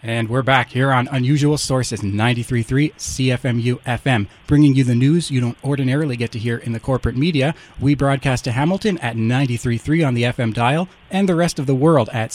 And we're back here on Unusual Sources 93.3 CFMU FM, bringing you the news you don't ordinarily get to hear in the corporate media. We broadcast to Hamilton at 93.3 on the FM dial and the rest of the world at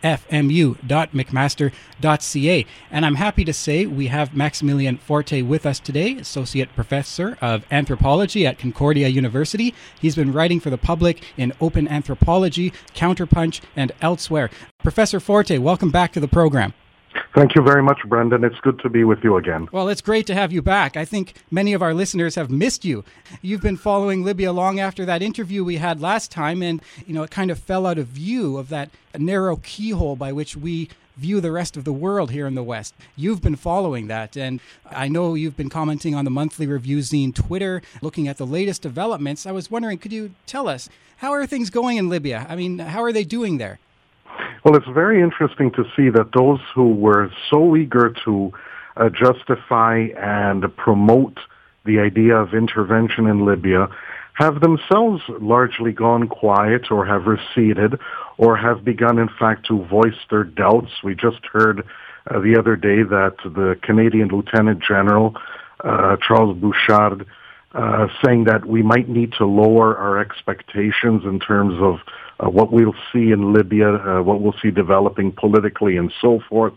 cfmu.mcmaster.ca. And I'm happy to say we have Maximilian Forte with us today, Associate Professor of Anthropology at Concordia University. He's been writing for the public in Open Anthropology, Counterpunch, and elsewhere. Professor Forte, welcome back to the program. Thank you very much, Brendan. It's good to be with you again. Well, it's great to have you back. I think many of our listeners have missed you. You've been following Libya long after that interview we had last time, and it kind of fell out of view of that narrow keyhole by which we view the rest of the world here in the West. You've been following that, and I know you've been commenting on the monthly review zine Twitter, looking at the latest developments. I was wondering, could you tell us, how are things going in Libya? I mean, how are they doing there? Well, it's very interesting to see that those who were so eager to justify and promote the idea of intervention in Libya have themselves largely gone quiet or have receded or have begun, in fact, to voice their doubts. We just heard the other day that the Canadian Lieutenant General, Charles Bouchard, saying that we might need to lower our expectations in terms of what we'll see in Libya, what we'll see developing politically and so forth.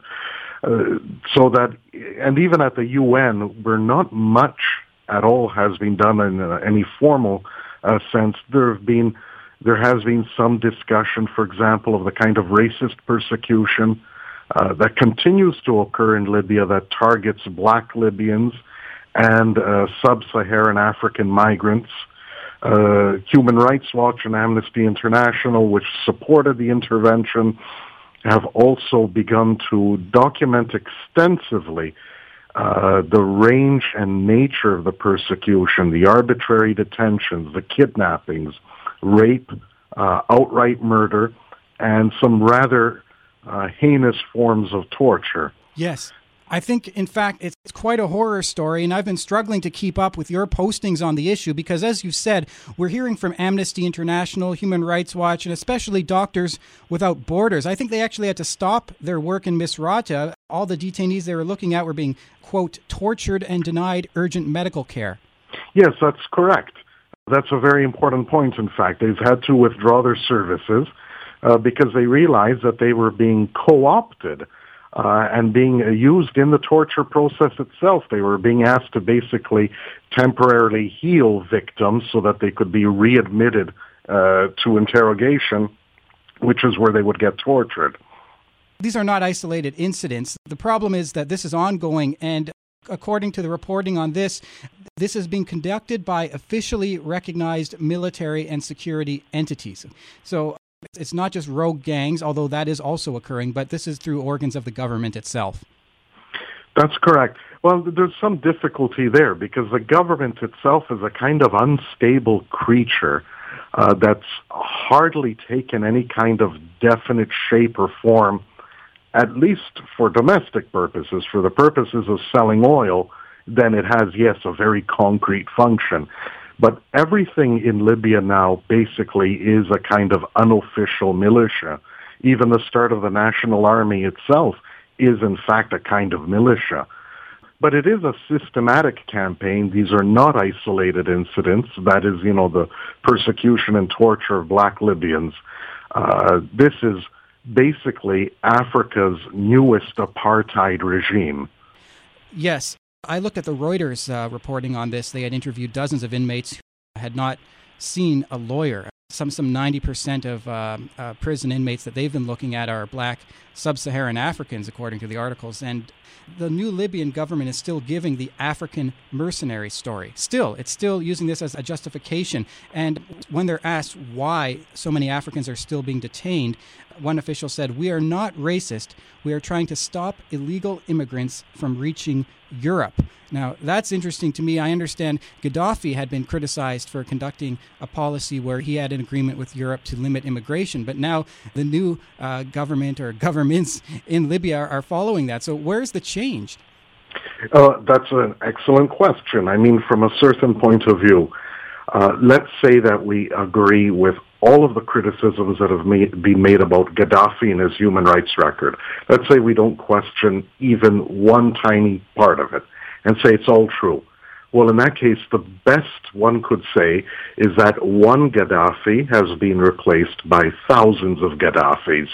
So that, and even at the UN, where not much at all has been done in any formal sense, there has been some discussion, for example, of the kind of racist persecution that continues to occur in Libya that targets black Libyans and sub-Saharan African migrants. Human Rights Watch and Amnesty International, which supported the intervention, have also begun to document extensively the range and nature of the persecution, the arbitrary detentions, the kidnappings, rape, outright murder, and some rather heinous forms of torture. Yes. I think, in fact, it's quite a horror story, and I've been struggling to keep up with your postings on the issue because, as you said, we're hearing from Amnesty International, Human Rights Watch, and especially Doctors Without Borders. I think they actually had to stop their work in Misrata. All the detainees they were looking at were being, quote, tortured and denied urgent medical care. Yes, that's correct. That's a very important point, in fact. They've had to withdraw their services because they realized that they were being co-opted and being used in the torture process itself. They were being asked to basically temporarily heal victims so that they could be readmitted to interrogation, which is where they would get tortured. These are not isolated incidents. The problem is that this is ongoing, and according to the reporting on this is being conducted by officially recognized military and security entities. So it's not just rogue gangs, although that is also occurring, but this is through organs of the government itself. That's correct. Well, there's some difficulty there because the government itself is a kind of unstable creature that's hardly taken any kind of definite shape or form, at least for domestic purposes. For the purposes of selling oil, then it has, yes, a very concrete function. But everything in Libya now basically is a kind of unofficial militia. Even the start of the National Army itself is in fact a kind of militia. But it is a systematic campaign. These are not isolated incidents. That is, the persecution and torture of black Libyans. This is basically Africa's newest apartheid regime. Yes. I looked at the Reuters reporting on this. They had interviewed dozens of inmates who had not seen a lawyer. Some 90% of prison inmates that they've been looking at are black sub-Saharan Africans, according to the articles. And the new Libyan government is still giving the African mercenary story. It's still using this as a justification. And when they're asked why so many Africans are still being detained, one official said, "We are not racist. We are trying to stop illegal immigrants from reaching Europe." Now, that's interesting to me. I understand Gaddafi had been criticized for conducting a policy where he had an agreement with Europe to limit immigration, but now the new government or governments in Libya are following that. So where's the change? That's an excellent question. I mean, from a certain point of view, let's say that we agree with all of the criticisms that have been made about Gaddafi and his human rights record. Let's say we don't question even one tiny part of it and say it's all true. Well, in that case, the best one could say is that one Gaddafi has been replaced by thousands of Gaddafis.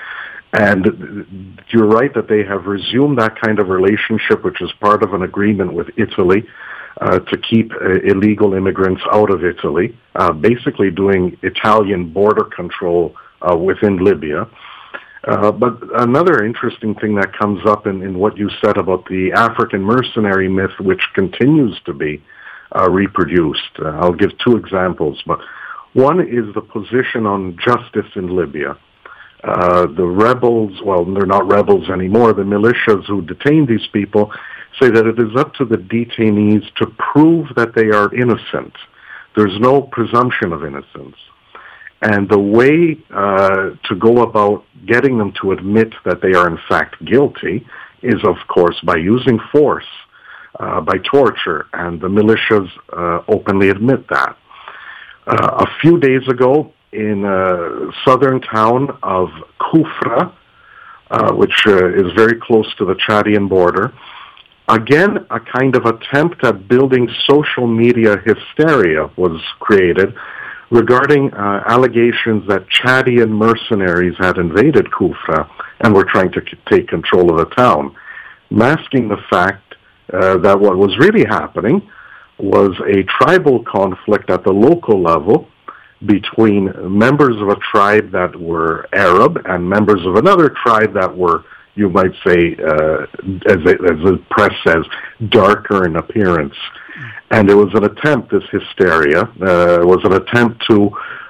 And you're right that they have resumed that kind of relationship, which is part of an agreement with Italy to keep illegal immigrants out of Italy, basically doing Italian border control within Libya. But another interesting thing that comes up in what you said about the African mercenary myth, which continues to be reproduced. I'll give two examples, but one is the position on justice in Libya. The rebels, well, they're not rebels anymore, the militias who detain these people say that it is up to the detainees to prove that they are innocent. There's no presumption of innocence. And the way to go about getting them to admit that they are in fact guilty is, of course, by using force, by torture, and the militias openly admit that. A few days ago, in a southern town of Kufra, which is very close to the Chadian border, again, a kind of attempt at building social media hysteria was created regarding allegations that Chadian mercenaries had invaded Kufra and were trying to take control of the town, masking the fact that what was really happening was a tribal conflict at the local level between members of a tribe that were Arab and members of another tribe that were, you might say, as the press says, darker in appearance. And there was an attempt, this hysteria, was an attempt to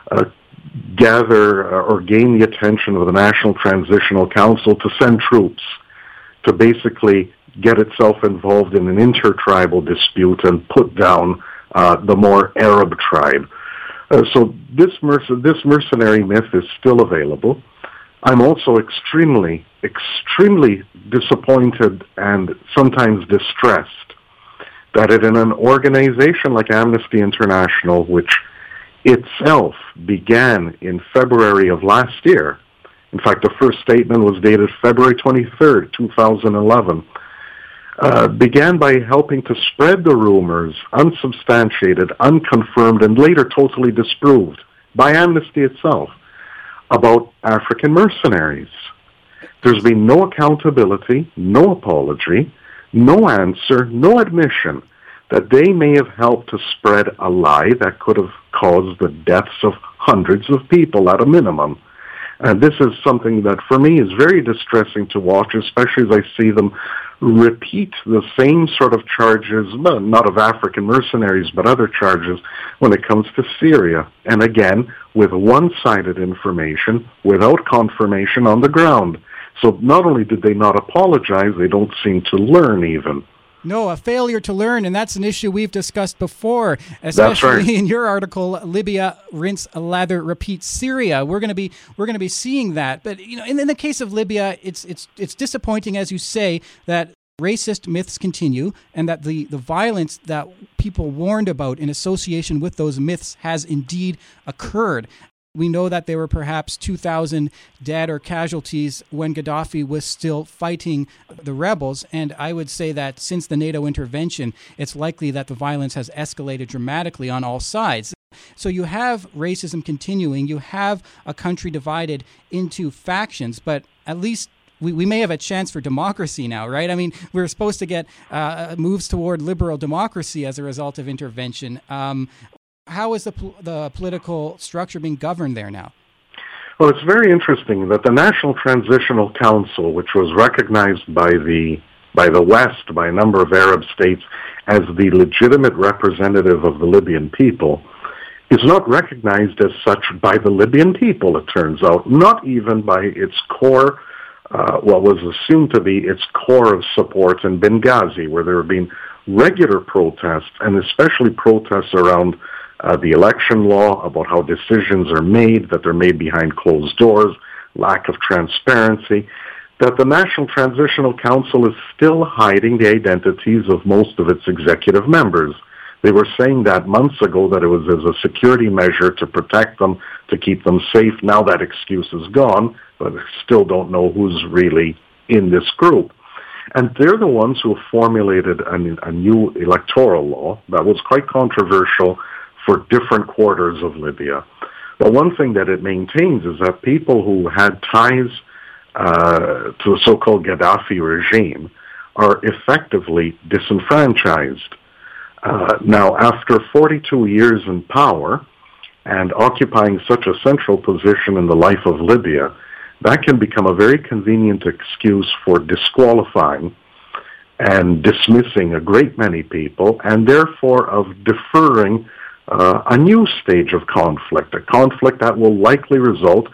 gather or gain the attention of the National Transitional Council to send troops to basically get itself involved in an intertribal dispute and put down the more Arab tribe. So this mercenary myth is still available. I'm also extremely disappointed and sometimes distressed that in an organization like Amnesty International, which itself began in February of last year, in fact, the first statement was dated February 23rd, 2011, began by helping to spread the rumors, unsubstantiated, unconfirmed, and later totally disproved by Amnesty itself, about African mercenaries. There's been no accountability, no apology, no answer, no admission that they may have helped to spread a lie that could have caused the deaths of hundreds of people at a minimum. And this is something that for me is very distressing to watch, especially as I see them repeat the same sort of charges, well, not of African mercenaries, but other charges when it comes to Syria. And again, with one-sided information, without confirmation on the ground. So not only did they not apologize, they don't seem to learn even. No, a failure to learn, and that's an issue we've discussed before, especially in your article, Libya, Rinse, Lather, Repeat, Syria. We're going to be seeing that. But you know, in the case of Libya, it's disappointing, as you say, that racist myths continue and that the violence that people warned about in association with those myths has indeed occurred. We know that there were perhaps 2,000 dead or casualties when Gaddafi was still fighting the rebels. And I would say that since the NATO intervention, it's likely that the violence has escalated dramatically on all sides. So you have racism continuing. You have a country divided into factions, but at least we may have a chance for democracy now, right? I mean, we're supposed to get moves toward liberal democracy as a result of intervention. How is the political structure being governed there now? Well, it's very interesting that the National Transitional Council, which was recognized by the West, by a number of Arab states, as the legitimate representative of the Libyan people, is not recognized as such by the Libyan people, it turns out, not even by its core, what was assumed to be its core of support in Benghazi, where there have been regular protests, and especially protests around the election law, about how decisions are made, that they're made behind closed doors, lack of transparency, that the National Transitional Council is still hiding the identities of most of its executive members. They were saying that months ago that it was as a security measure to protect them, to keep them safe. Now that excuse is gone, but I still don't know who's really in this group. And they're the ones who formulated a new electoral law that was quite controversial for different quarters of Libya. But one thing that it maintains is that people who had ties to the so-called Gaddafi regime are effectively disenfranchised. Now, after 42 years in power and occupying such a central position in the life of Libya, that can become a very convenient excuse for disqualifying and dismissing a great many people, and therefore of deferring a new stage of conflict, a conflict that will likely result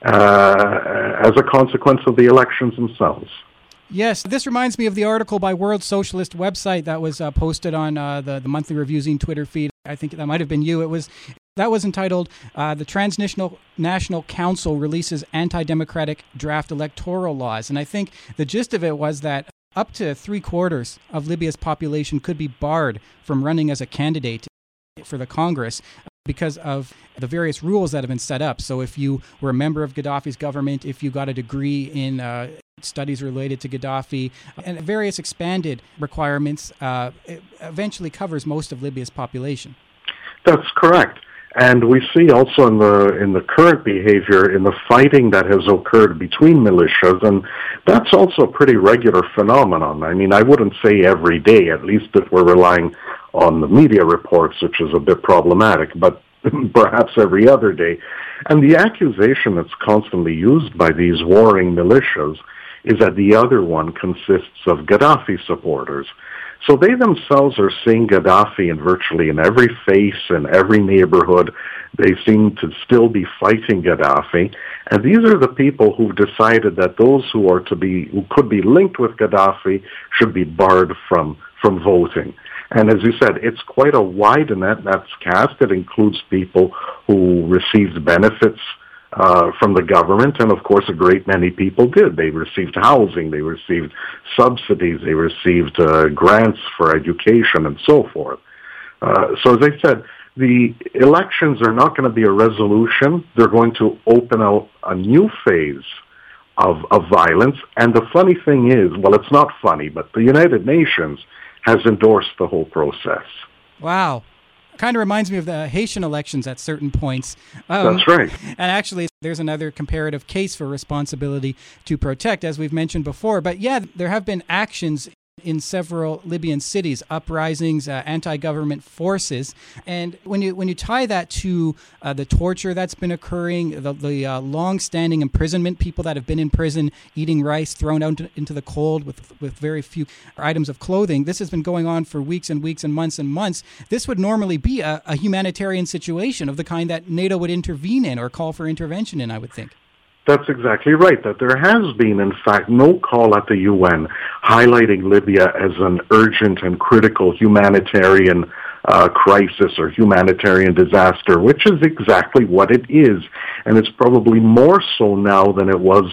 as a consequence of the elections themselves. Yes, this reminds me of the article by World Socialist website that was posted on the Monthly Review-Zine Twitter feed. I think that might have been you. That was entitled, The Transnational National Council Releases Anti-Democratic Draft Electoral Laws. And I think the gist of it was that up to 3/4 of Libya's population could be barred from running as a candidate for the Congress because of the various rules that have been set up. So if you were a member of Gaddafi's government, if you got a degree in studies related to Gaddafi, and various expanded requirements, it eventually covers most of Libya's population. That's correct. And we see also in the current behavior in the fighting that has occurred between militias, and that's also a pretty regular phenomenon. I mean, I wouldn't say every day, at least if we're relying on the media reports, which is a bit problematic, but perhaps every other day. And the accusation that's constantly used by these warring militias is that the other one consists of Gaddafi supporters. So they themselves are seeing Gaddafi in every face in every neighborhood. They seem to still be fighting Gaddafi. And these are the people who've decided that those who could be linked with Gaddafi should be barred from voting. And as you said, it's quite a wide net that's cast. It includes people who received benefits from the government, and of course a great many people did. They received housing, they received subsidies, they received grants for education and so forth. So as I said, the elections are not going to be a resolution. They're going to open out a new phase of violence. And the funny thing is, well, it's not funny, but the United Nations has endorsed the whole process. Wow. Kind of reminds me of the Haitian elections at certain points. That's right. And actually, there's another comparative case for responsibility to protect, as we've mentioned before. But yeah, there have been actions in several Libyan cities, uprisings, anti-government forces. And when you tie that to the torture that's been occurring, the long-standing imprisonment, people that have been in prison eating rice thrown out into the cold with very few items of clothing, this has been going on for weeks and weeks and months. This would normally be a humanitarian situation of the kind that NATO would intervene in or call for intervention in, I would think. That's exactly right, that there has been, in fact, no call at the UN highlighting Libya as an urgent and critical humanitarian crisis or humanitarian disaster, which is exactly what it is. And it's probably more so now than it was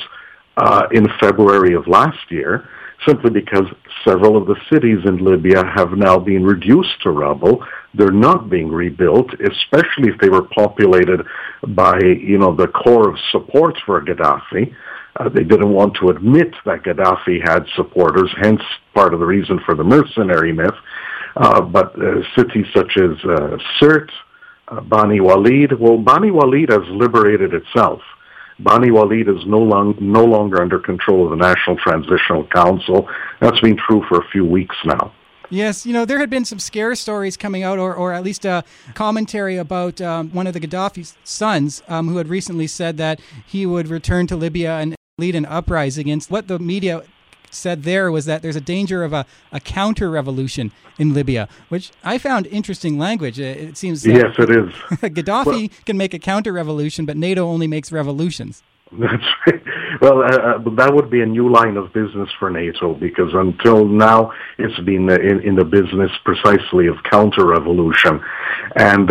in February of last year, simply because several of the cities in Libya have now been reduced to rubble. They're not being rebuilt, especially if they were populated by, the core of support for Gaddafi. They didn't want to admit that Gaddafi had supporters, hence part of the reason for the mercenary myth. But cities such as Sirte, Bani Walid, Bani Walid has liberated itself. Bani Walid is no longer under control of the National Transitional Council. That's been true for a few weeks now. Yes, there had been some scare stories coming out, or at least a commentary about one of the Gaddafi's sons who had recently said that he would return to Libya and lead an uprising. And what the media said there was that there's a danger of a counter-revolution in Libya, which I found interesting language. It seems yes, it is. Gaddafi can make a counter-revolution, but NATO only makes revolutions. That's right. Well, that would be a new line of business for NATO, because until now it's been in the business precisely of counter-revolution. And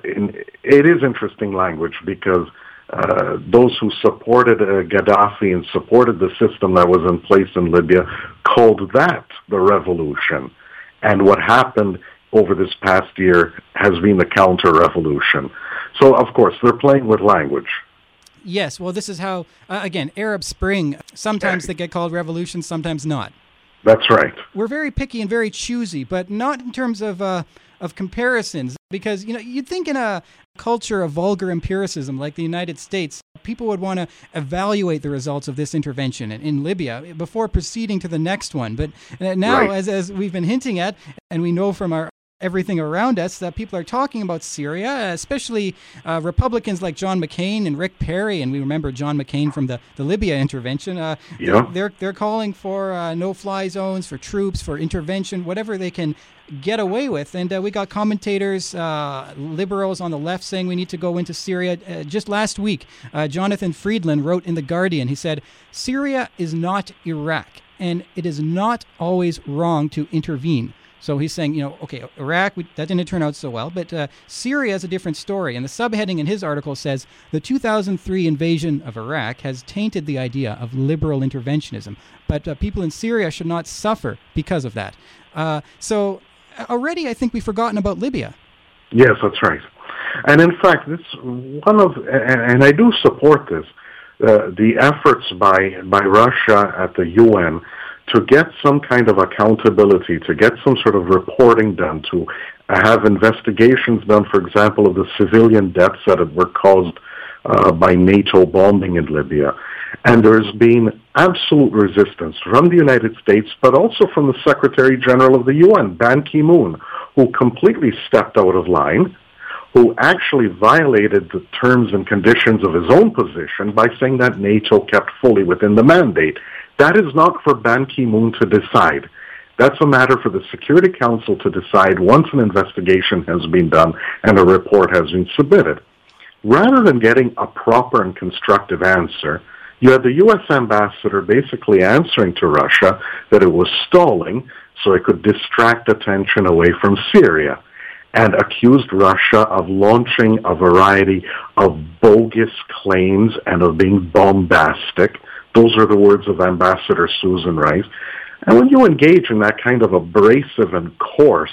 it is interesting language, because those who supported Gaddafi and supported the system that was in place in Libya called that the revolution. And what happened over this past year has been the counter-revolution. So, of course, they're playing with language. Yes, well, this is how, again, Arab Spring, sometimes they get called revolutions, sometimes not. That's right. We're very picky and very choosy, but not in terms of comparisons, because, you'd think in a culture of vulgar empiricism like the United States, people would want to evaluate the results of this intervention in Libya before proceeding to the next one. But now, right, as we've been hinting at, and we know from everything around us, that people are talking about Syria, especially Republicans like John McCain and Rick Perry, and we remember John McCain from the Libya intervention. They're calling for no-fly zones, for troops, for intervention, whatever they can get away with. And we got commentators, liberals on the left, saying we need to go into Syria. Just last week, Jonathan Friedland wrote in The Guardian, he said, Syria is not Iraq, and it is not always wrong to intervene. So he's saying, okay, Iraq, that didn't turn out so well, but Syria is a different story. And the subheading in his article says, the 2003 invasion of Iraq has tainted the idea of liberal interventionism, but people in Syria should not suffer because of that. So already I think we've forgotten about Libya. Yes, that's right. And in fact, it's one of, and I do support this, the efforts by Russia at the UN to get some kind of accountability, to get some sort of reporting done, to have investigations done, for example, of the civilian deaths that were caused by NATO bombing in Libya. And there's been absolute resistance from the United States, but also from the Secretary General of the UN, Ban Ki-moon, who completely stepped out of line, who actually violated the terms and conditions of his own position by saying that NATO kept fully within the mandate. That is not for Ban Ki-moon to decide. That's a matter for the Security Council to decide once an investigation has been done and a report has been submitted. Rather than getting a proper and constructive answer, you had the U.S. ambassador basically answering to Russia that it was stalling so it could distract attention away from Syria, and accused Russia of launching a variety of bogus claims and of being bombastic. Those are the words of Ambassador Susan Rice. And when you engage in that kind of abrasive and coarse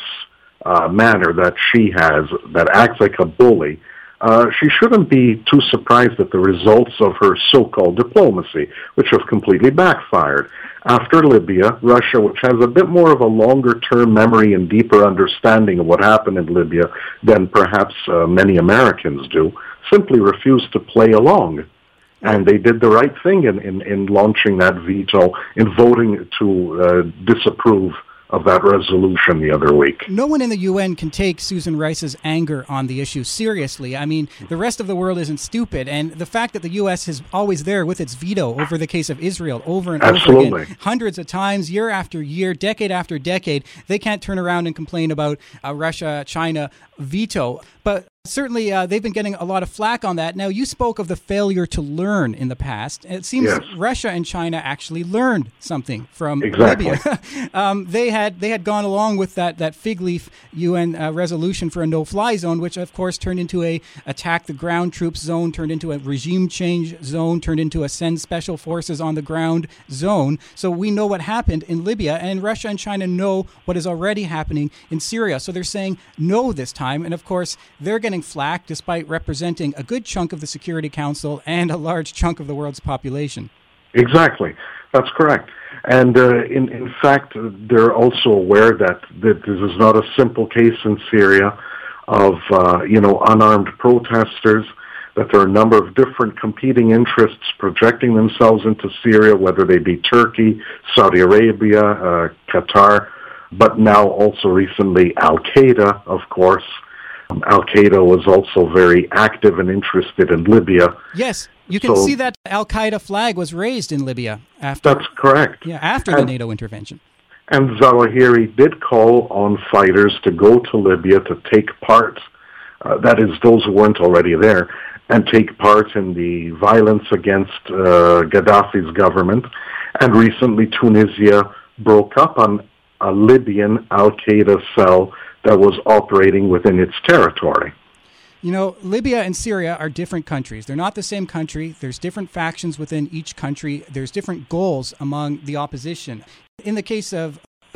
manner that she has, that acts like a bully, she shouldn't be too surprised at the results of her so-called diplomacy, which have completely backfired. After Libya, Russia, which has a bit more of a longer-term memory and deeper understanding of what happened in Libya than perhaps many Americans do, simply refused to play along. And they did the right thing in launching that veto, in voting to disapprove of that resolution the other week. No one in the UN can take Susan Rice's anger on the issue seriously. I mean, the rest of the world isn't stupid, and the fact that the U.S. is always there with its veto over the case of Israel over and over again, hundreds of times, year after year, decade after decade, they can't turn around and complain about Russia-China veto. But certainly, they've been getting a lot of flack on that. Now, you spoke of the failure to learn in the past. It seems Russia and China actually learned something from Libya. They had gone along with that fig leaf UN resolution for a no-fly zone, which, of course, turned into a attack the ground troops zone, turned into a regime change zone, turned into a send special forces on the ground zone. So we know what happened in Libya, and Russia and China know what is already happening in Syria. So they're saying no this time. And, of course, they're getting flack despite representing a good chunk of the Security Council and a large chunk of the world's population. Exactly. That's correct. And in fact, they're also aware that this is not a simple case in Syria of, unarmed protesters, that there are a number of different competing interests projecting themselves into Syria, whether they be Turkey, Saudi Arabia, Qatar, but now also recently Al-Qaeda, of course. Al-Qaeda was also very active and interested in Libya. Yes, you can see that Al-Qaeda flag was raised in Libya after. That's correct. Yeah, after the NATO intervention. And Zawahiri did call on fighters to go to Libya to take part, that is, those who weren't already there, and take part in the violence against Gaddafi's government. And recently Tunisia broke up on a Libyan Al-Qaeda cell that was operating within its territory. You know, Libya and Syria are different countries. They're not the same country. There's different factions within each country. There's different goals among the opposition. In the case of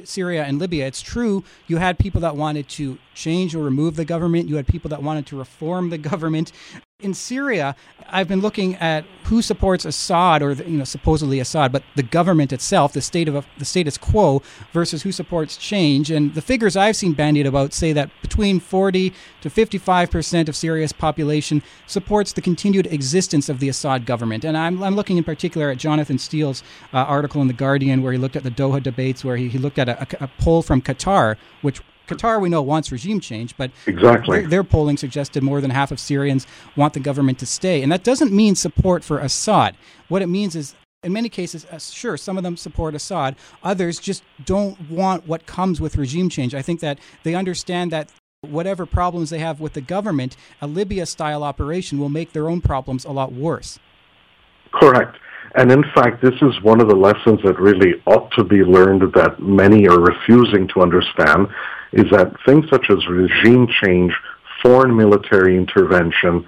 Syria and Libya, it's true you had people that wanted to change or remove the government. You had people that wanted to reform the government. In Syria, I've been looking at who supports Assad, or supposedly Assad, but the government itself, the status quo, versus who supports change. And the figures I've seen bandied about say that between 40 to 55% of Syria's population supports the continued existence of the Assad government. And I'm looking in particular at Jonathan Steele's article in The Guardian, where he looked at the Doha debates, where he looked at a poll from Qatar, which Qatar, we know, wants regime change, but exactly. Their polling suggested more than half of Syrians want the government to stay. And that doesn't mean support for Assad. What it means is, in many cases, sure, some of them support Assad. Others just don't want what comes with regime change. I think that they understand that whatever problems they have with the government, a Libya-style operation will make their own problems a lot worse. Correct. And in fact, this is one of the lessons that really ought to be learned that many are refusing to understand, is that things such as regime change, foreign military intervention,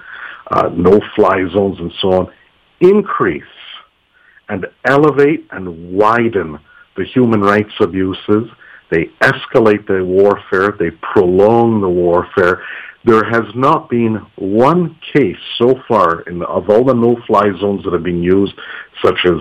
no-fly zones and so on, increase and elevate and widen the human rights abuses. They escalate the warfare. They prolong the warfare. There has not been one case so far of all the no-fly zones that have been used, such as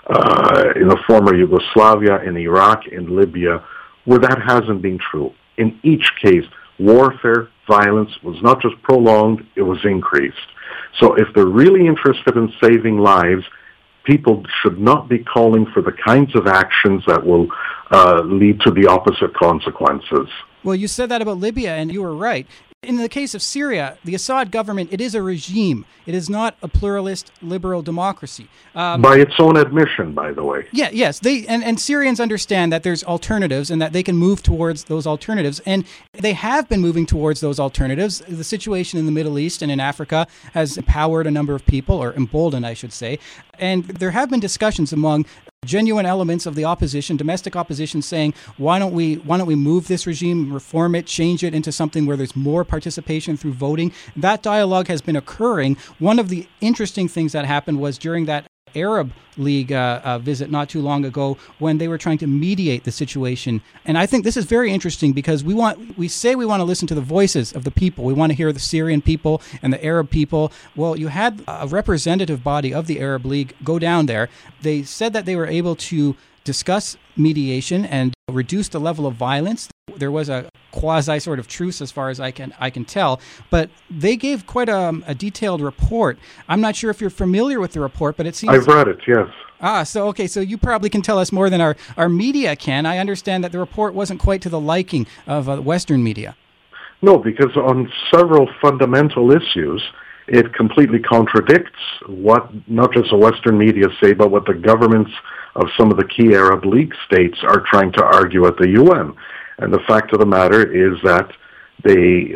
in the former Yugoslavia, in Iraq, in Libya, where that hasn't been true. In each case, warfare, violence was not just prolonged, it was increased. So if they're really interested in saving lives, people should not be calling for the kinds of actions that will lead to the opposite consequences. Well, you said that about Libya, and you were right. In the case of Syria, the Assad government, it is a regime. It is not a pluralist liberal democracy. By its own admission, by the way. Yeah, yes. And Syrians understand that there's alternatives and that they can move towards those alternatives. And they have been moving towards those alternatives. The situation in the Middle East and in Africa has empowered a number of people, or emboldened, I should say. And there have been discussions among genuine elements of the opposition, domestic opposition, saying, why don't we move this regime, reform it, change it into something where there's more participation through voting? That dialogue has been occurring. One of the interesting things that happened was during that Arab League visit not too long ago, when they were trying to mediate the situation. And I think this is very interesting, because we say we want to listen to the voices of the people. We want to hear the Syrian people and the Arab people. Well, you had a representative body of the Arab League go down there. They said that they were able to discuss mediation and reduce the level of violence. There was a quasi sort of truce, as far as I can tell, but they gave quite a detailed report. I'm not sure if you're familiar with the report, but it seems I've read it, yes. So you probably can tell us more than our media can. I understand that the report wasn't quite to the liking of Western media. No, because on several fundamental issues, it completely contradicts what not just the Western media say, but what the governments of some of the key Arab League states are trying to argue at the UN. And the fact of the matter is that they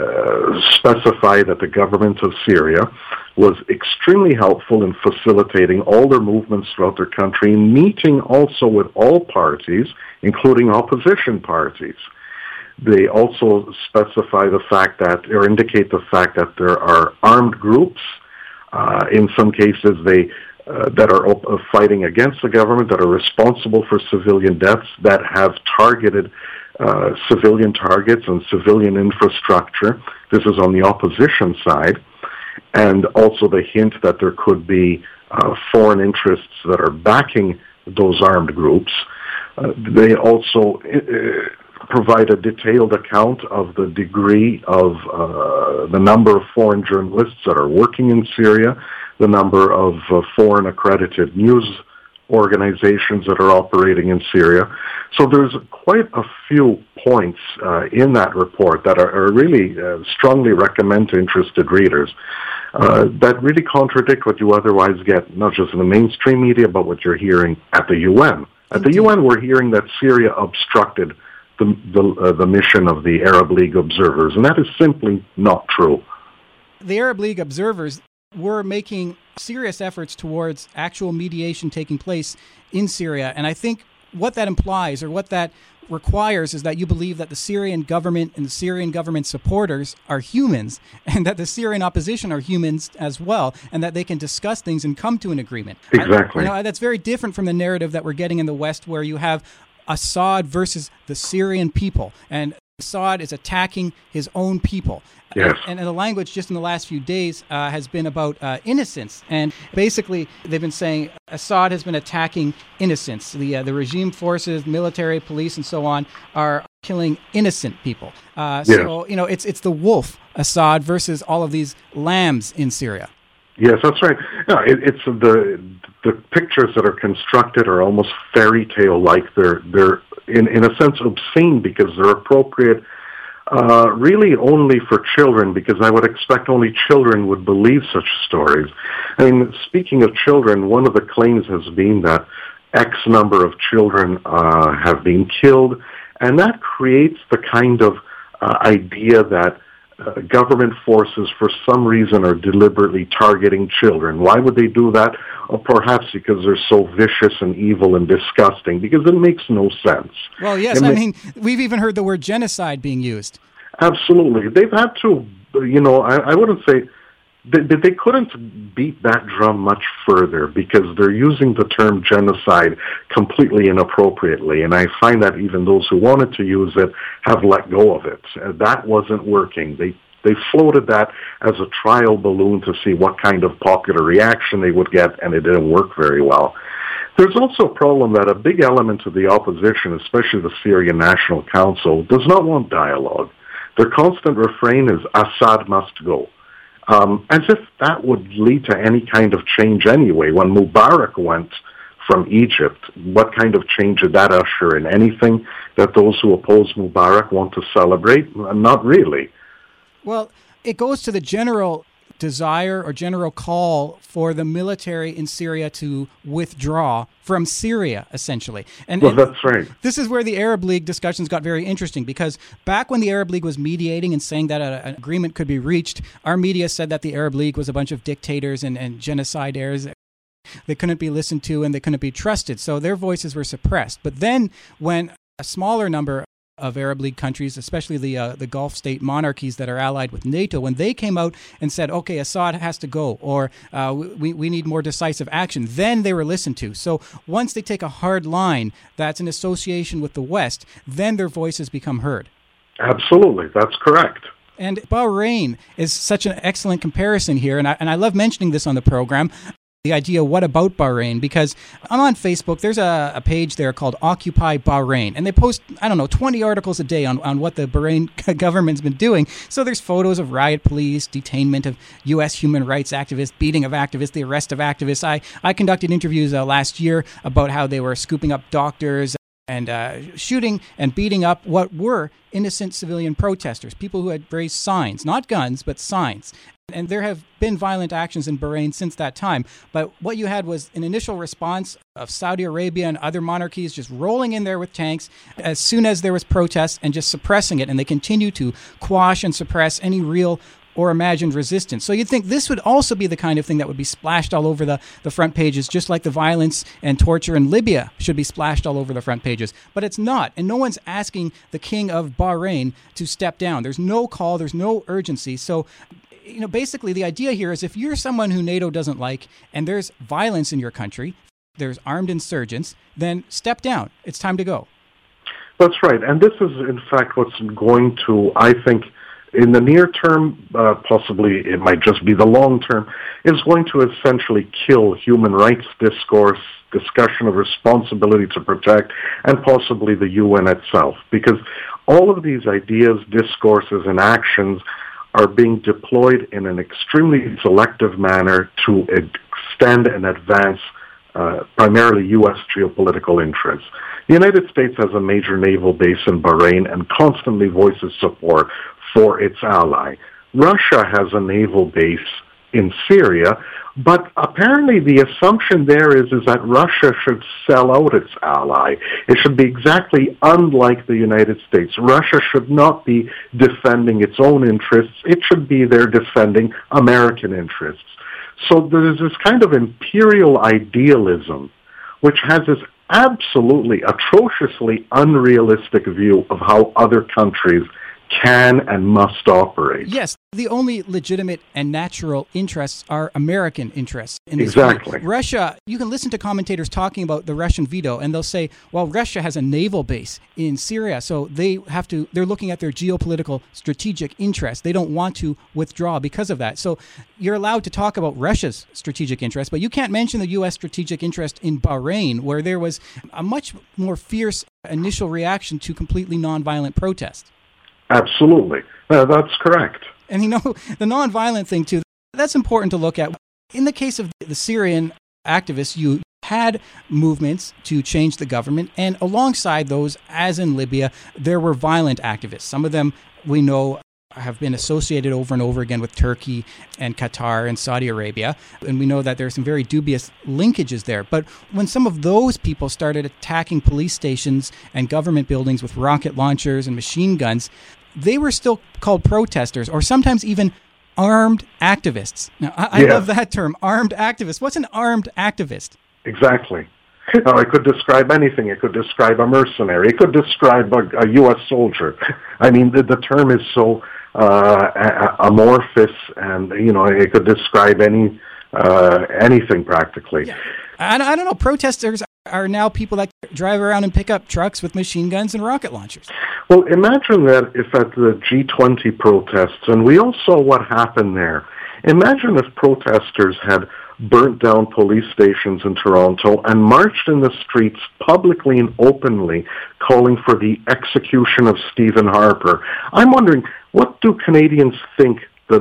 specify that the government of Syria was extremely helpful in facilitating all their movements throughout their country, meeting also with all parties, including opposition parties. They also specify the fact that, or indicate the fact that there are armed groups, in some cases that are fighting against the government, that are responsible for civilian deaths, that have targeted civilian targets and civilian infrastructure. This is on the opposition side. And also the hint that there could be foreign interests that are backing those armed groups. They also provide a detailed account of the degree of the number of foreign journalists that are working in Syria, the number of foreign accredited news organizations that are operating in Syria. So there's quite a few points in that report that are really strongly recommend to interested readers that really contradict what you otherwise get, not just in the mainstream media, but what you're hearing at the UN. At the UN, we're hearing that Syria obstructed the mission of the Arab League observers, and that is simply not true. The Arab League observers were making serious efforts towards actual mediation taking place in Syria, and I think what that implies, or what that requires, is that you believe that the Syrian government and the Syrian government supporters are humans, and that the Syrian opposition are humans as well, and that they can discuss things and come to an agreement. Exactly. That's very different from the narrative that we're getting in the West, where you have Assad versus the Syrian people. And Assad is attacking his own people. Yes. And the language just in the last few days has been about innocence. And basically, they've been saying Assad has been attacking innocents. The regime forces, military, police, and so on are killing innocent people. So, it's the wolf, Assad, versus all of these lambs in Syria. Yes, that's right. No, it's the pictures that are constructed are almost fairy tale like. They're in a sense obscene because they're appropriate really only for children, because I would expect only children would believe such stories. I mean, speaking of children, one of the claims has been that X number of children have been killed, and that creates the kind of idea that government forces, for some reason, are deliberately targeting children. Why would they do that? Or perhaps because they're so vicious and evil and disgusting, because it makes no sense. Well, yes, I mean, we've even heard the word genocide being used. Absolutely. They've had to, I wouldn't say, they couldn't beat that drum much further, because they're using the term genocide completely inappropriately. And I find that even those who wanted to use it have let go of it. That wasn't working. They floated that as a trial balloon to see what kind of popular reaction they would get, and it didn't work very well. There's also a problem that a big element of the opposition, especially the Syrian National Council, does not want dialogue. Their constant refrain is Assad must go. As if that would lead to any kind of change anyway. When Mubarak went from Egypt, what kind of change did that usher in? Anything that those who oppose Mubarak want to celebrate? Not really. Well, it goes to the general desire or general call for the military in Syria to withdraw from Syria, essentially. Well, that's right. This is where the Arab League discussions got very interesting, because back when the Arab League was mediating and saying that an agreement could be reached, our media said that the Arab League was a bunch of dictators and genocidaires. They couldn't be listened to and they couldn't be trusted, so their voices were suppressed. But then when a smaller number of Arab League countries, especially the Gulf state monarchies that are allied with NATO, when they came out and said, okay, Assad has to go, or we need more decisive action, then they were listened to. So once they take a hard line that's in association with the West, then their voices become heard. Absolutely, that's correct. And Bahrain is such an excellent comparison here, and I love mentioning this on the program. The idea, what about Bahrain? Because I'm on Facebook, there's a page there called Occupy Bahrain, and they post, 20 articles a day on what the Bahrain government's been doing. So there's photos of riot police, detainment of U.S. human rights activists, beating of activists, the arrest of activists. I conducted interviews last year about how they were scooping up doctors and shooting and beating up what were innocent civilian protesters, people who had raised signs, not guns, but signs. And there have been violent actions in Bahrain since that time. But what you had was an initial response of Saudi Arabia and other monarchies just rolling in there with tanks as soon as there was protests and just suppressing it. And they continue to quash and suppress any real or imagined resistance. So you'd think this would also be the kind of thing that would be splashed all over the front pages, just like the violence and torture in Libya should be splashed all over the front pages. But it's not. And no one's asking the king of Bahrain to step down. There's no call. There's no urgency. So basically the idea here is if you're someone who NATO doesn't like and there's violence in your country, there's armed insurgents, then step down. It's time to go. That's right. And this is, in fact, what's going to, I think, in the near term, possibly it might just be the long term, is going to essentially kill human rights discourse, discussion of responsibility to protect, and possibly the UN itself. Because all of these ideas, discourses, and actions are being deployed in an extremely selective manner to extend and advance primarily U.S. geopolitical interests. The United States has a major naval base in Bahrain and constantly voices support for its ally. Russia has a naval base in Syria, but apparently the assumption there is that Russia should sell out its ally. It should be exactly unlike the United States. Russia should not be defending its own interests. It should be there defending American interests. So there's this kind of imperial idealism which has this absolutely atrociously unrealistic view of how other countries can and must operate. Yes, the only legitimate and natural interests are American interests in this Exactly. field. Russia, you can listen to commentators talking about the Russian veto, and they'll say, well, Russia has a naval base in Syria, so they're looking at their geopolitical strategic interests. They don't want to withdraw because of that. So you're allowed to talk about Russia's strategic interest, but you can't mention the U.S. strategic interest in Bahrain, where there was a much more fierce initial reaction to completely nonviolent protest. Absolutely. That's correct. And the nonviolent thing too, that's important to look at. In the case of the Syrian activists, you had movements to change the government, and alongside those, as in Libya, there were violent activists. Some of them we know have been associated over and over again with Turkey and Qatar and Saudi Arabia, and we know that there are some very dubious linkages there. But when some of those people started attacking police stations and government buildings with rocket launchers and machine guns, they were still called protesters, or sometimes even armed activists. Now, I love that term, armed activist. What's an armed activist? Exactly. Now, it could describe anything. It could describe a mercenary. It could describe a U.S. soldier. I mean, the term is so amorphous, and it could describe anything practically. Yeah. I don't know. Protesters are now people that drive around and pick up trucks with machine guns and rocket launchers. Well, imagine that if at the G20 protests, and we all saw what happened there, imagine if protesters had burnt down police stations in Toronto and marched in the streets publicly and openly calling for the execution of Stephen Harper. I'm wondering, what do Canadians think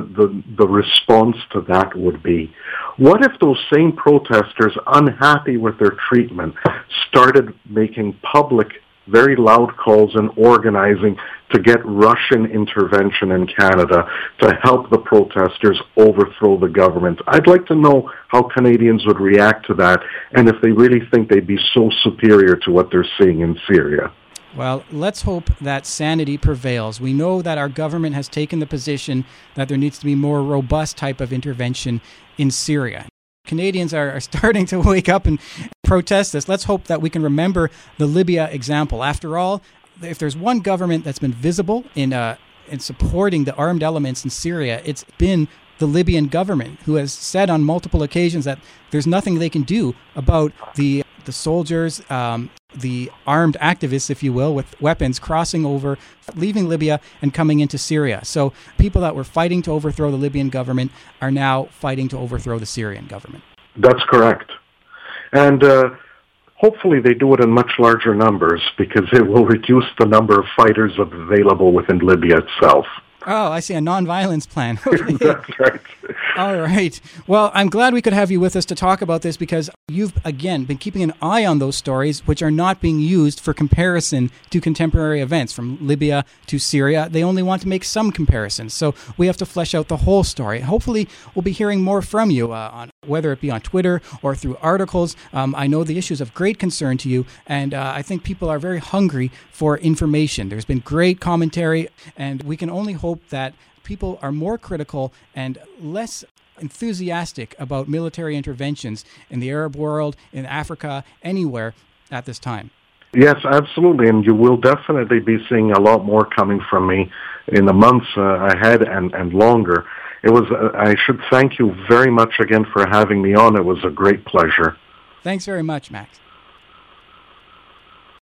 the response to that would be? What if those same protesters, unhappy with their treatment, started making public, very loud calls and organizing to get Russian intervention in Canada to help the protesters overthrow the government? I'd like to know how Canadians would react to that, and if they really think they'd be so superior to what they're seeing in Syria. Well, let's hope that sanity prevails. We know that our government has taken the position that there needs to be more robust type of intervention in Syria. Canadians are starting to wake up and protest this. Let's hope that we can remember the Libya example. After all, if there's one government that's been visible in supporting the armed elements in Syria, it's been the Libyan government, who has said on multiple occasions that there's nothing they can do about the soldiers, the armed activists, if you will, with weapons crossing over, leaving Libya and coming into Syria. So people that were fighting to overthrow the Libyan government are now fighting to overthrow the Syrian government. That's correct. And hopefully they do it in much larger numbers, because it will reduce the number of fighters available within Libya itself. Oh, I see, a nonviolence plan. That's right. All right. Well, I'm glad we could have you with us to talk about this, because you've, again, been keeping an eye on those stories, which are not being used for comparison to contemporary events from Libya to Syria. They only want to make some comparisons. So we have to flesh out the whole story. Hopefully, we'll be hearing more from you, on whether it be on Twitter or through articles. I know the issue is of great concern to you, and I think people are very hungry for information. There's been great commentary, and we can only hope that people are more critical and less enthusiastic about military interventions in the Arab world, in Africa, anywhere at this time. Yes, absolutely, and you will definitely be seeing a lot more coming from me in the months ahead and longer. I should thank you very much again for having me on. It was a great pleasure. Thanks very much, Max.